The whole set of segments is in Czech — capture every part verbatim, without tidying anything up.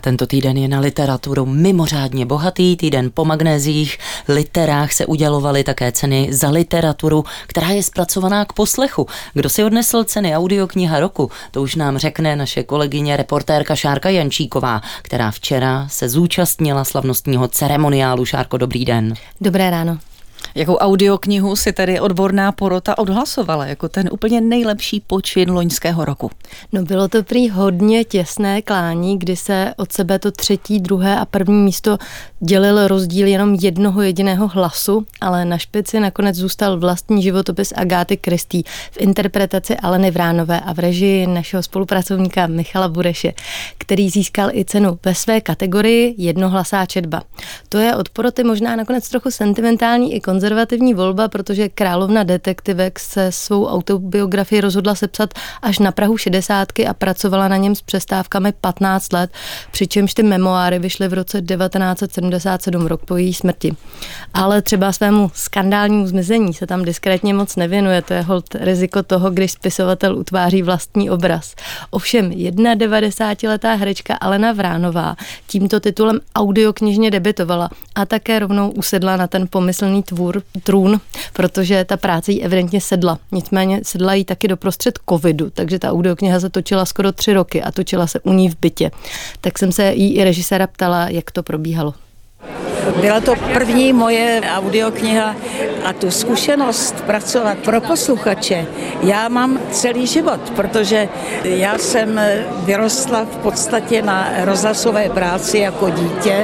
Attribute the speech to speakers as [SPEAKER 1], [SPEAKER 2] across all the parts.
[SPEAKER 1] Tento týden je na literaturu mimořádně bohatý, týden po magnéziích, literách se udělovaly také ceny za literaturu, která je zpracovaná k poslechu. Kdo si odnesl ceny Audiokniha roku, to už nám řekne naše kolegyně reportérka Šárka Jančíková, která včera se zúčastnila slavnostního ceremoniálu. Šárko, dobrý den.
[SPEAKER 2] Dobré ráno.
[SPEAKER 3] Jakou audioknihu si tedy odborná porota odhlasovala jako ten úplně nejlepší počin loňského roku?
[SPEAKER 2] No bylo to prý hodně těsné klání, kdy se od sebe to třetí, druhé a první místo dělil rozdíl jenom jednoho jediného hlasu, ale na špici nakonec zůstal vlastní životopis Agáty Christie v interpretaci Aleny Vránové a v režii našeho spolupracovníka Michala Bureše, který získal i cenu ve své kategorii jednohlasá četba. To je od poroty možná nakonec trochu sentimentální i konzervativní volba, protože královna detektivek se svou autobiografii rozhodla sepsat až na prahu šedesátky a pracovala na něm s přestávkami patnáct let, přičemž ty memoáry vyšly v roce devatenáct set sedmdesát sedm, rok po její smrti. Ale třeba svému skandálnímu zmizení se tam diskrétně moc nevěnuje, to je holt riziko toho, když spisovatel utváří vlastní obraz. Ovšem devadesátiletá herečka Alena Vránová tímto titulem audioknižně debitovala a také rovnou usedla na ten pomyslný tvůr, trůn, protože ta práce jí evidentně sedla. Nicméně sedla jí taky doprostřed covidu, takže ta audiokniha se točila skoro tři roky a točila se u ní v bytě. Tak jsem se jí i režiséra ptala, jak to probíhalo.
[SPEAKER 4] Byla to první moje audiokniha a tu zkušenost pracovat pro posluchače já mám celý život, protože já jsem vyrostla v podstatě na rozhlasové práci jako dítě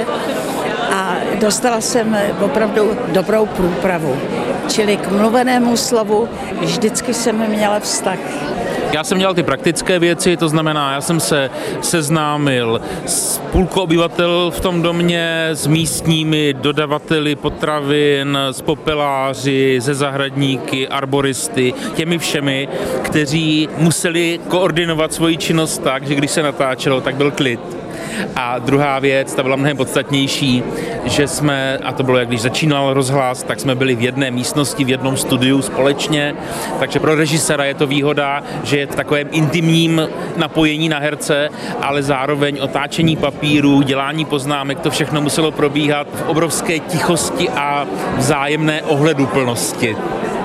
[SPEAKER 4] a dostala jsem opravdu dobrou průpravu. Čili k mluvenému slovu vždycky jsem měla vztah.
[SPEAKER 5] Já jsem dělal ty praktické věci, to znamená, já jsem se seznámil s půlkou obyvatel v tom domě, s místními dodavateli potravin, s popeláři, se zahradníky, arboristy, těmi všemi, kteří museli koordinovat svoji činnost tak, že když se natáčelo, tak byl klid. A druhá věc, ta byla mnohem podstatnější, že jsme, a to bylo, jak když začínal rozhlas, tak jsme byli v jedné místnosti, v jednom studiu společně, takže pro režiséra je to výhoda, že je v takovém intimním napojení na herce, ale zároveň otáčení papíru, dělání poznámek, to všechno muselo probíhat v obrovské tichosti a vzájemné ohleduplnosti.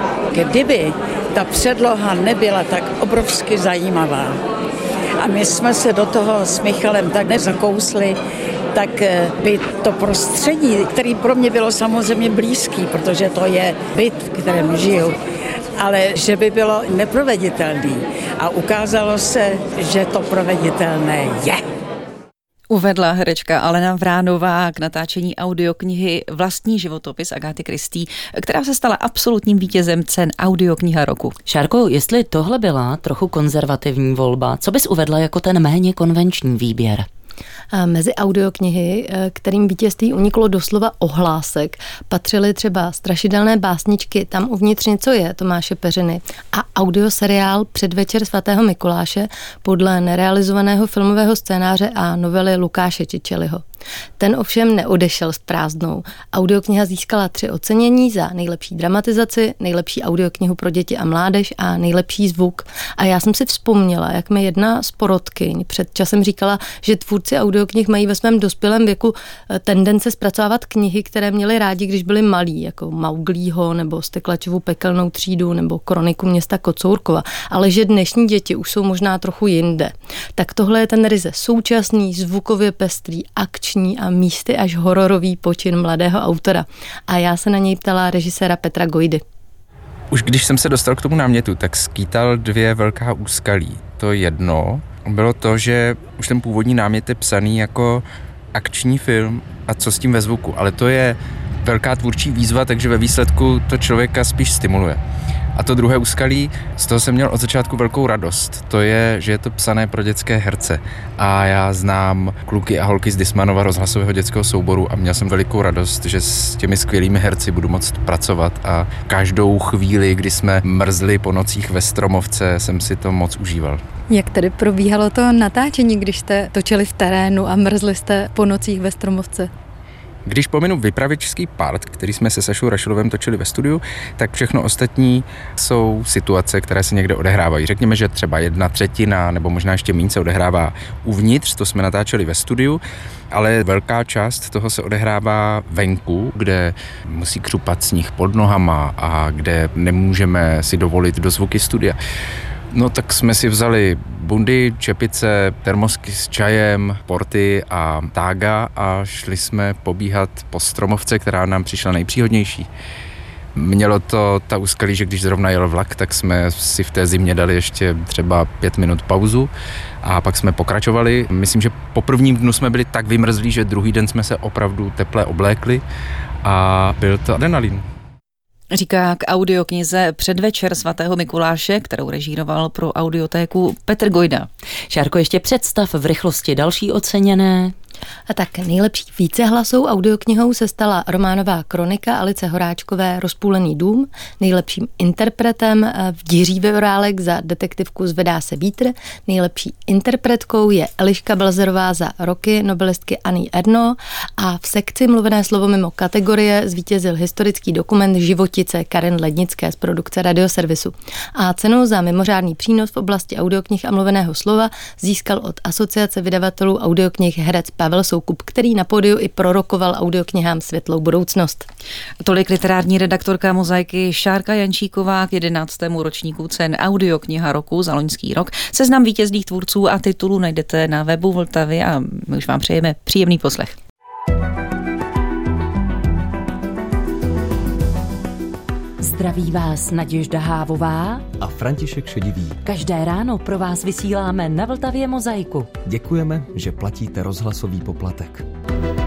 [SPEAKER 4] Kdyby ta předloha nebyla tak obrovsky zajímavá, a my jsme se do toho s Michalem tak nezakousli, tak by to prostředí, který pro mě bylo samozřejmě blízký, protože to je byt, v kterém žiju, ale že by bylo neproveditelný. A ukázalo se, že to proveditelné je.
[SPEAKER 3] Uvedla herečka Alena Vránová k natáčení audioknihy Vlastní životopis Agáty Christie, která se stala absolutním vítězem cen Audiokniha roku.
[SPEAKER 1] Šárko, jestli tohle byla trochu konzervativní volba, co bys uvedla jako ten méně konvenční výběr?
[SPEAKER 2] Mezi audioknihy, kterým vítězství uniklo doslova ohlásek, patřily třeba Strašidelné básničky Tam uvnitř něco je Tomáše Peřiny a audioseriál Předvečer svatého Mikuláše podle nerealizovaného filmového scénáře a novely Lukáše Čičeliho. Ten ovšem neodešel s prázdnou. Audiokniha získala tři ocenění za nejlepší dramatizaci, nejlepší audioknihu pro děti a mládež a nejlepší zvuk. A já jsem si vzpomněla, jak mi jedna z porotkyň před časem říkala, že tvůrci audioknih mají ve svém dospělém věku tendence zpracovávat knihy, které měli rádi, když byli malí, jako Mauglího nebo Steklačovu pekelnou třídu nebo Kroniku města Kocourkova, ale že dnešní děti už jsou možná trochu jinde. Tak tohle je ten ryze současný, zvukově pestrý, akční a místy až hororový počin mladého autora. A já se na něj ptala režiséra Petra Gojdy.
[SPEAKER 6] Už když jsem se dostal k tomu námětu, tak skýtal dvě velká úskalí. To jedno bylo to, že už ten původní námět je psaný jako akční film a co s tím ve zvuku, ale to je velká tvůrčí výzva, takže ve výsledku to člověka spíš stimuluje. A to druhé úskalí, z toho jsem měl od začátku velkou radost. To je, že je to psané pro dětské herce. A já znám kluky a holky z Dismanova rozhlasového dětského souboru a měl jsem velikou radost, že s těmi skvělými herci budu moct pracovat a každou chvíli, kdy jsme mrzli po nocích ve Stromovce, jsem si to moc užíval.
[SPEAKER 2] Jak tedy probíhalo to natáčení, když jste točili v terénu a mrzli jste po nocích ve Stromovce?
[SPEAKER 6] Když pominu vypravěčský part, který jsme se Sašou Rašilovem točili ve studiu, tak všechno ostatní jsou situace, které se někde odehrávají. Řekněme, že třeba jedna třetina nebo možná ještě méně se odehrává uvnitř, to jsme natáčeli ve studiu, ale velká část toho se odehrává venku, kde musí křupat sníh pod nohama a kde nemůžeme si dovolit dozvuky studia. No tak jsme si vzali bundy, čepice, termosky s čajem, porty a tága a šli jsme pobíhat po stromovce, která nám přišla nejpříhodnější. Mělo to ta úskalí, že když zrovna jel vlak, tak jsme si v té zimě dali ještě třeba pět minut pauzu a pak jsme pokračovali. Myslím, že po prvním dnu jsme byli tak vymrzlí, že druhý den jsme se opravdu teple oblékli a byl to adrenalin.
[SPEAKER 3] Říká k audioknize Předvečer svatého Mikuláše, kterou režíroval pro Audiotéku Petr Gojda.
[SPEAKER 1] Šárko, ještě představ v rychlosti další oceněné.
[SPEAKER 2] A tak nejlepší vícehlasou audioknihou se stala románová kronika Alice Horáčkové Rozpůlený dům, nejlepším interpretem v Jiří Vevorálek za detektivku Zvedá se vítr, nejlepší interpretkou je Eliška Belzerová za Roky nobelistky Annie Ernaux a v sekci Mluvené slovo mimo kategorie zvítězil historický dokument Životice Karen Lednické z produkce Radioservisu. A cenu za mimořádný přínos v oblasti audioknih a mluveného slova získal od Asociace vydavatelů audioknih herec Pavel Soukup, který na pódiu i prorokoval audioknihám světlou budoucnost.
[SPEAKER 3] Tolik literární redaktorka Mozaiky Šárka Jančíková k jedenáctému ročníku cen Audiokniha roku za loňský rok. Seznam vítězných tvůrců a titulů najdete na webu Vltavy a my už vám přejeme příjemný poslech.
[SPEAKER 1] Zdraví vás Naděžda Hávová
[SPEAKER 7] a František Šedivý.
[SPEAKER 1] Každé ráno pro vás vysíláme na Vltavě Mozaiku.
[SPEAKER 7] Děkujeme, že platíte rozhlasový poplatek.